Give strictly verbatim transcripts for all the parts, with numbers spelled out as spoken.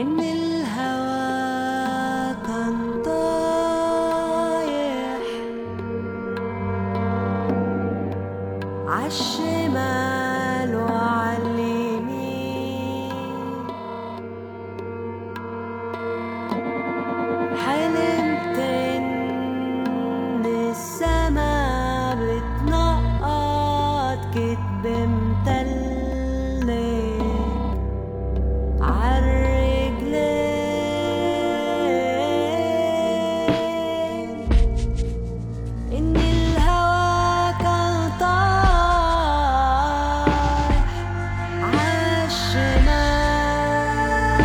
إن الهوى كان طايح عالشمال وعاليمين، حلمت إن السما بتنقط كدب متلج عالرجلين، إن الهوى كان طايح عالشمال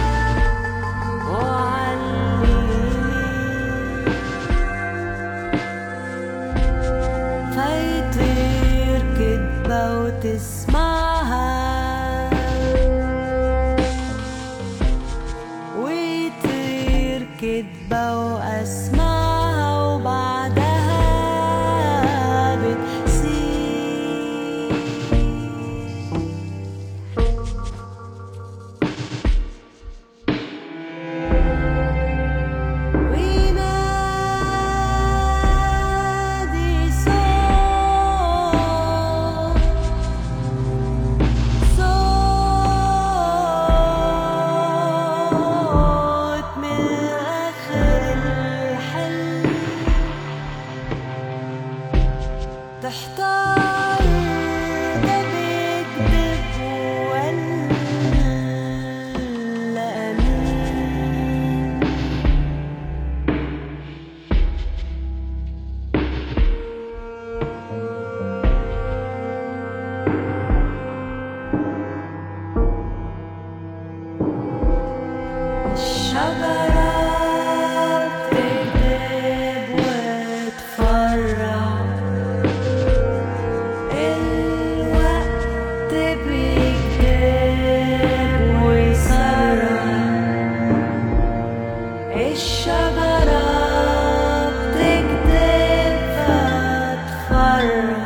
وعاليمين، فيطير كدبة وتسمعها ويطير كدبة وأسمعها وبعدها بتسيب، وينادي صوت صوت من آخر الحلم، تحتار ده بيكدب ولا أمين، الشجرة بتكدب وتفرح، الوقت بيكدب ويسرح، الشجرة بتكدب فتفرح،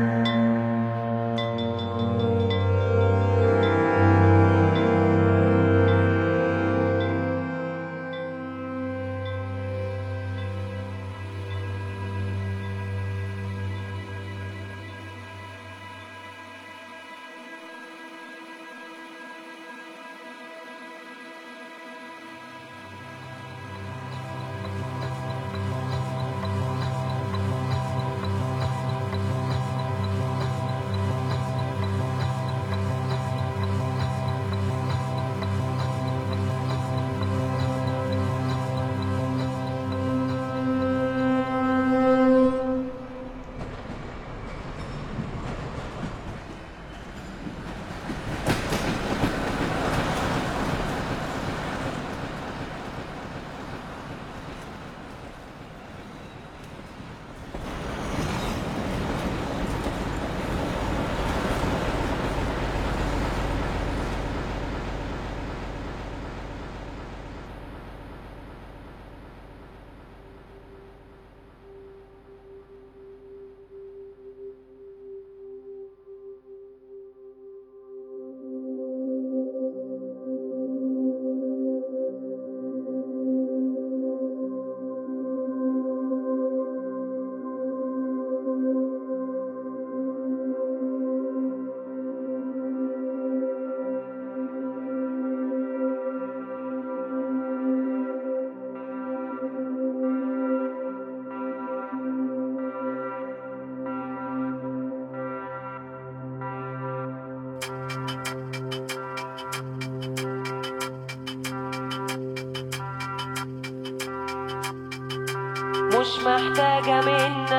مش محتاجة منك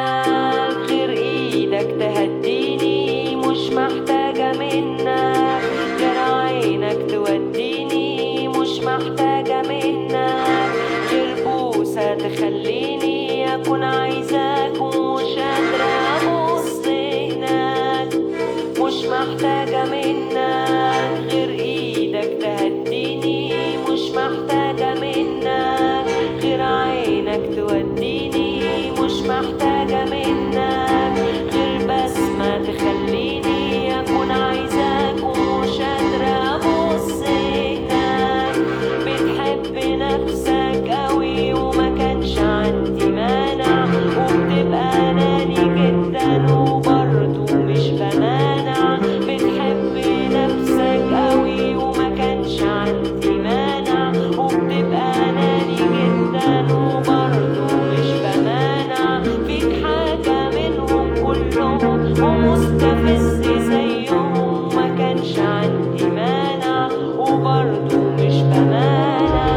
غير ايدك تهديني، مش محتاجة منك غير عينك توديني، مش محتاجة منك غير بوسة تخليني أكون عايزاك ومش قادرة أبص هناك، مش محتاجة منك غير ايدك تهديني، مش محتاجة منك غير عينك توديني، مش محتاجة منك غير بسمة تخليني أكون عايزاك ومش قادرة أبص هناك، بتحب وبرضه مش بمانع.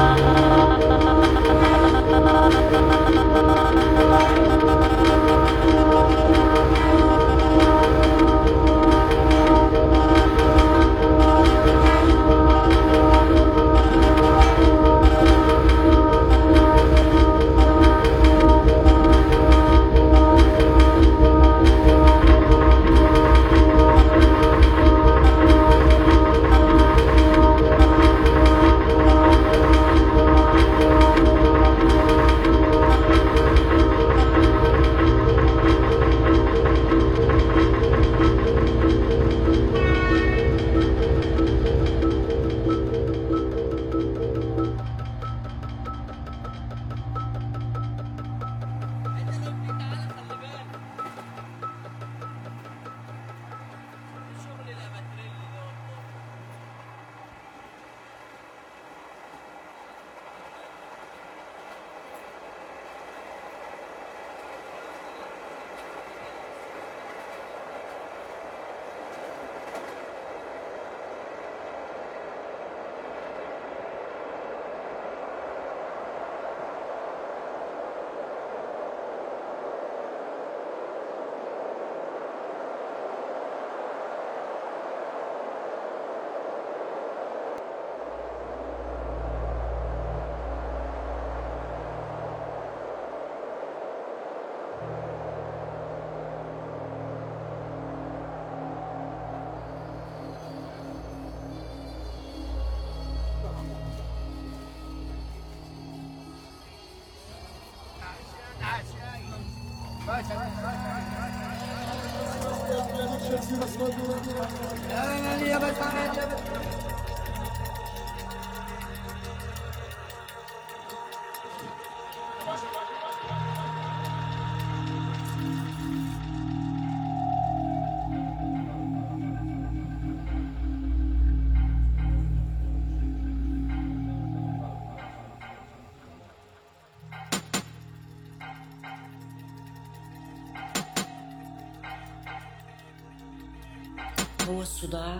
هو الصداع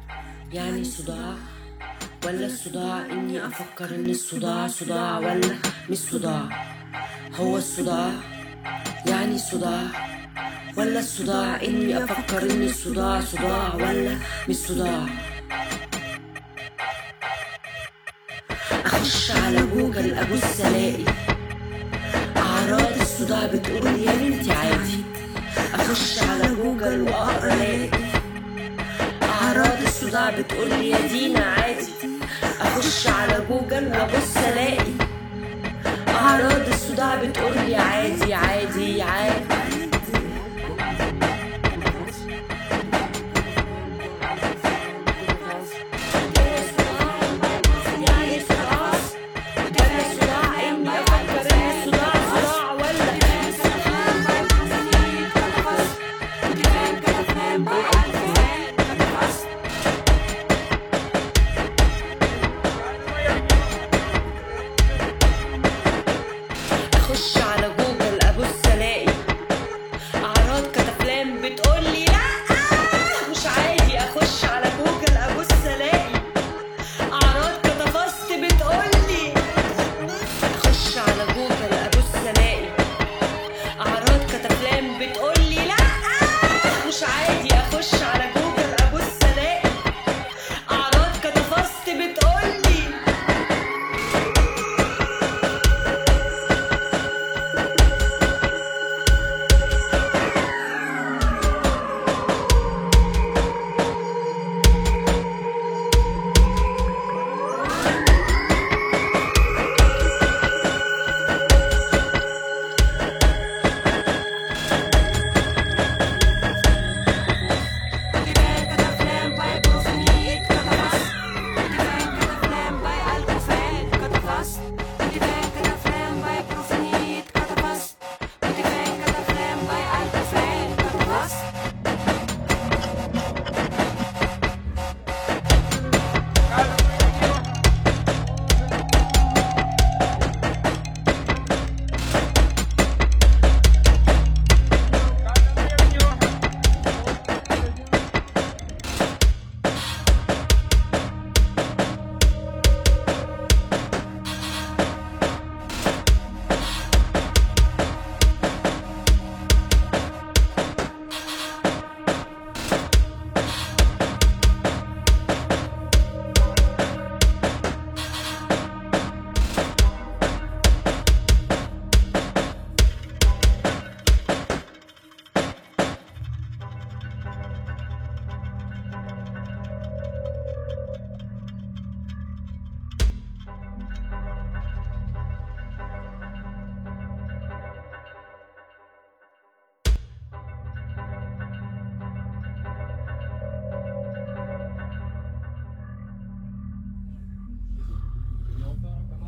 يعني صداع ولا الصداع اني افكر ان الصداع صداع ولا مش صداع؟ هو الصداع يعني صداع ولا الصداع اني افكر ان الصداع صداع ولا مش صداع؟ اخش على جوجل ابص الاقي اعراض الصداع بتقول يا بنتي عادي. اخش على جوجل واقرا الاقي اعراض الصداع بتقول لي يا دينا عادي. اخش على جوجل وابص الاقي اعراض الصداع بتقول لي عادي عادي عادي. اخش على جوجل ابص الاقي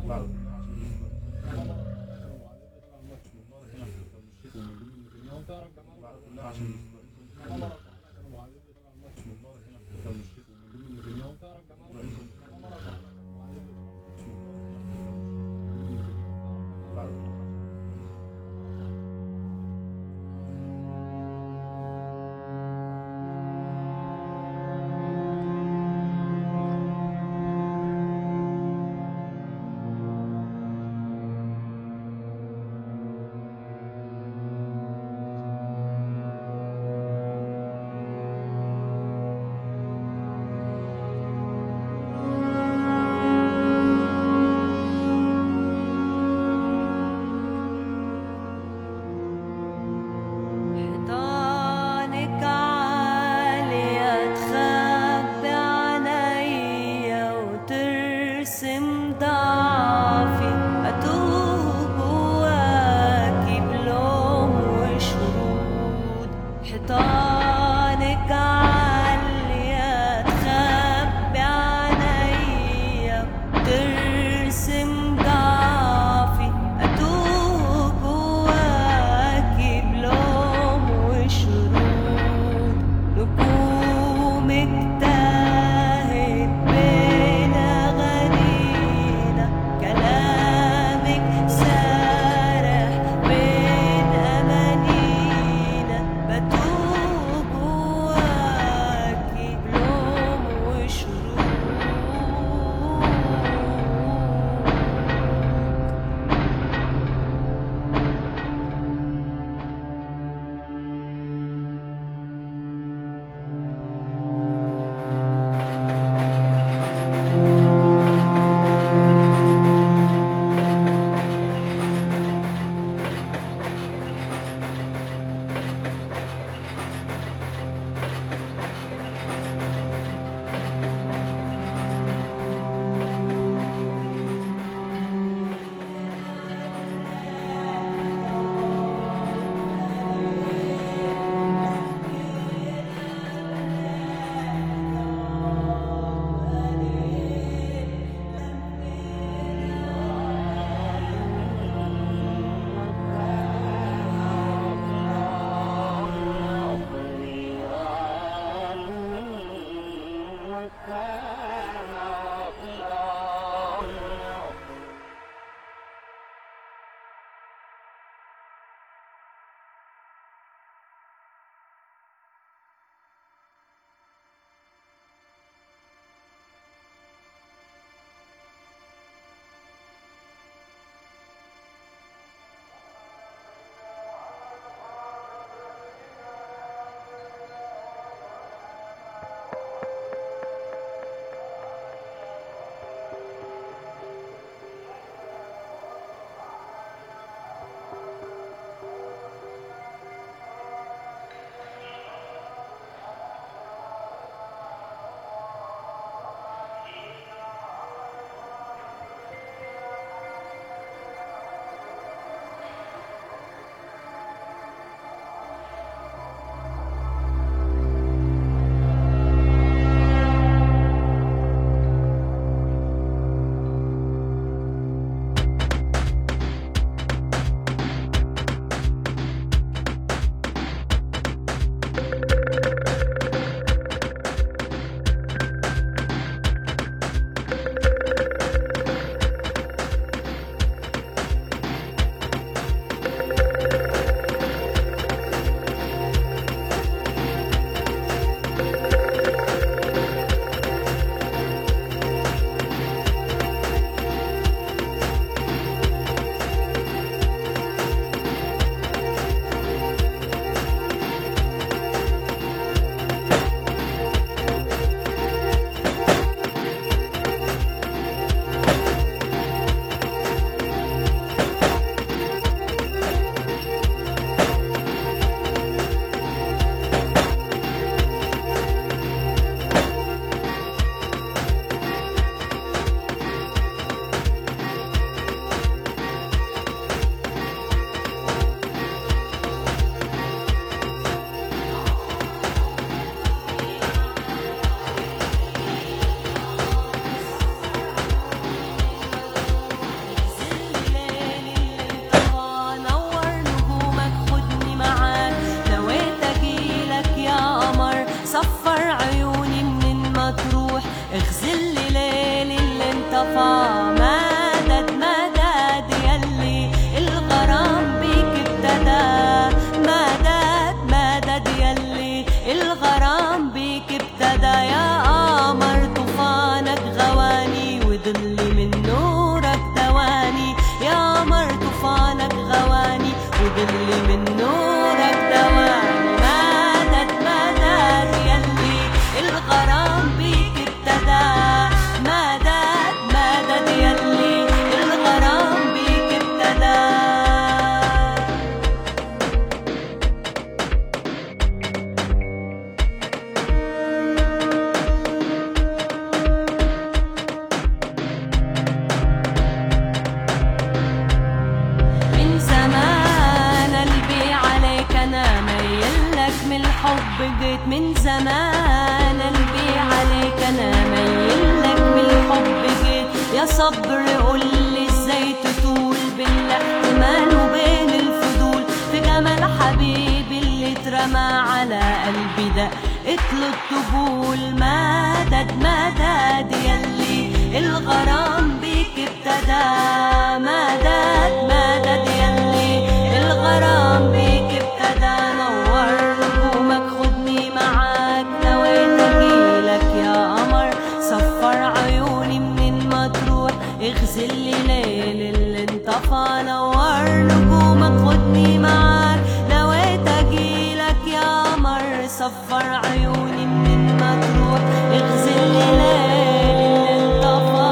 حيطانك عالية تخبي عنيا وترسم ضعفي، أتوه جواكي بلوم وشرود. حيطانك عالية تخبي عنيا وترسم ضعفي، أتوه جواكي بلوم وشرود. نجومك تاهت بين أغاني انطفى. مدد مدد يلي الغرام بيك ابتدى، مدد مدد يلي الغرام بيك ابتدى. يا قمر طوفانك غواني وضل من نورك دواني، يا قمر طوفانك غواني وضل من نورك دواني. مدد مدد يلي الغرام بيك ابتدى، مدد مدد يلي الغرام بيك ابتدى. من زمان قلبي عليك انا ميلك، من الحب جيت من زمان قلبي عليك انا ميلك، من الحب جيت. يا صبر قولي ازاي تطول بالاحتمال وبين الفضول، في جمال حبيبي اللي اترمى على قلبي دقت له الطبول. مدد مدد يلي الغرام بيك ابتدى، مدد مدد يلي الغرام بيك ابتدى. نور نجومك خدني معاك، نويت اجيلك يا قمر صفر عيوني منين ما تروح، اغسل لي ليل اللي انطفى. نور نجومك خدني معاك، نويت اجيلك يا قمر صفر عيوني منين ما تروح، اغسل لي ليل اللي انطفى.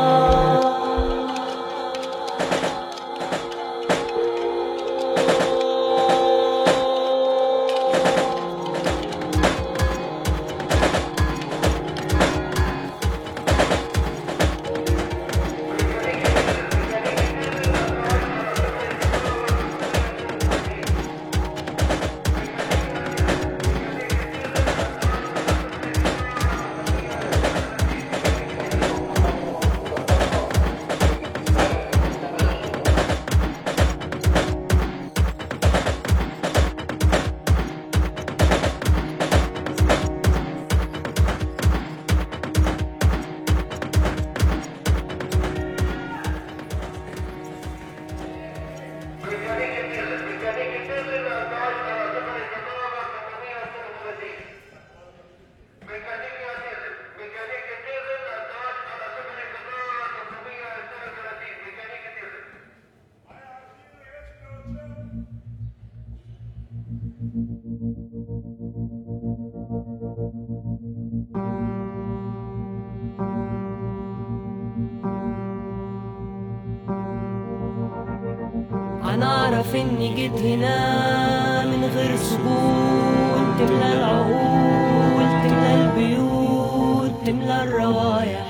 أنا أعرف إني جيت هنا من غير سجون، تملى العقول تملى البيوت تملى الروايح.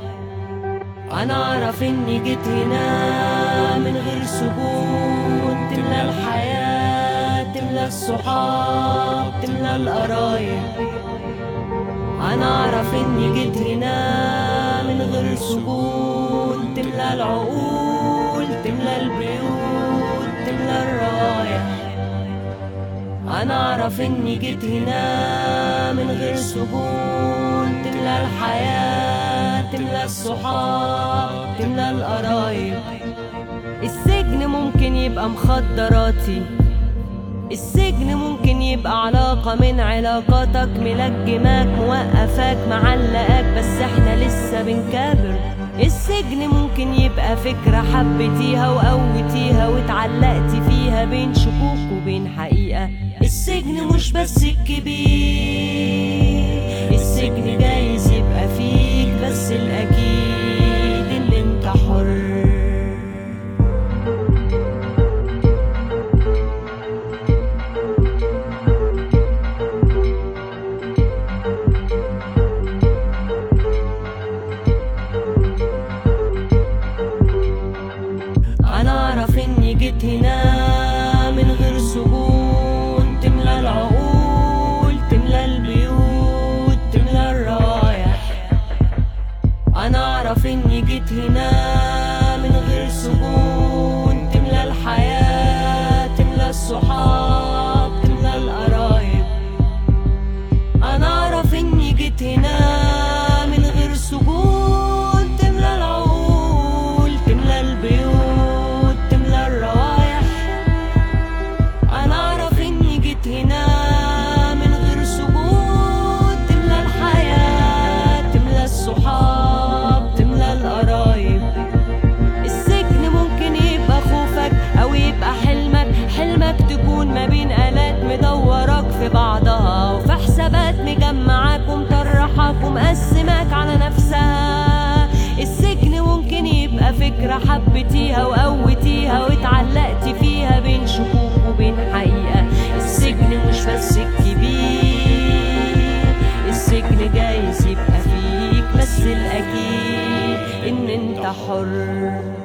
أنا أعرف إني جيت هنا من غير سجون، تملى الحياة تملى الصحاب تملى القرايب. أنا أعرف إني جيت هنا من غير سجون، تملى العقول تملى البيوت تملى الروايح. أنا أعرف إني جيت هنا من غير سجون، تملى الحياة تملى الصحاب تملى القرايب. السجن ممكن يبقى مخدراتي، السجن ممكن يبقى علاقة من علاقاتك ملجماك موقفاك معلقاك، بس احنا لسه بنكابر. السجن ممكن يبقى فكرة حبتيها وقوتيها واتعلقتي فيها بين شكوك وبين حقيقة. السجن مش بس الكبير، السجن جايز يبقى فيك، بس الأكيد إن انت حر. جيت هنا من غير سجون، تملى العقول تملى البيوت تملى الروايح. أنا أعرف إني جيت هنا من غير سجون، تملى الحياة تملى الصحاب تملى القرايب. أنا أعرف إني جيت هنا من غير سجون، تملى العقول فكرة حبتيها وقوتيها واتعلقتي فيها بين شكوك وبين حقيقة. السجن مش بس الكبير، السجن جايز يبقى فيك، بس الأكيد إن أنت حر.